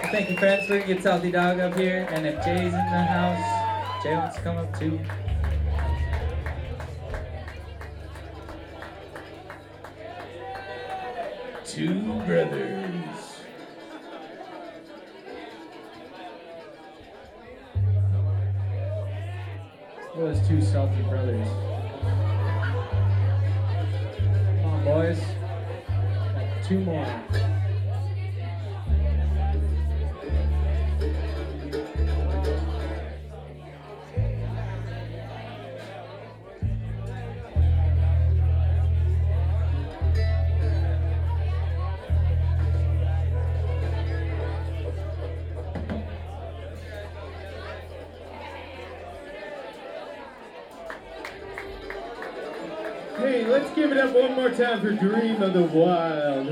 Thank you, friends. We're gonna get Salty Dog up here, and if Jay's in the house, Jay wants to come up too. Two brothers. Those two salty brothers. Come on, boys. Got two more. Hey, let's give it up one more time for Dream of the Wild.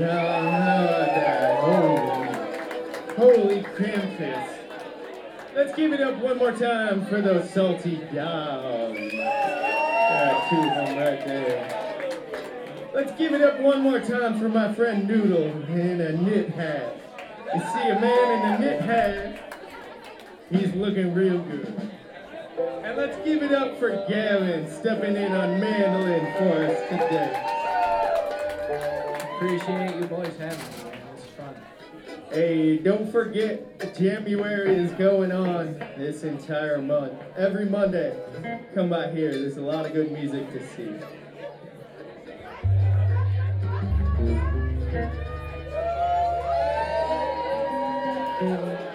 Holy Krampus. Let's give it up one more time for those salty dogs. Got two of them right there. Let's give it up one more time for my friend Noodle in a knit hat. You see a man in a knit hat, he's looking real good. And let's give it up for Gavin stepping in on mandolin for us today. Appreciate you boys having me, man. It was fun. Hey, don't forget, January is going on this entire month. Every Monday, come by here. There's a lot of good music to see.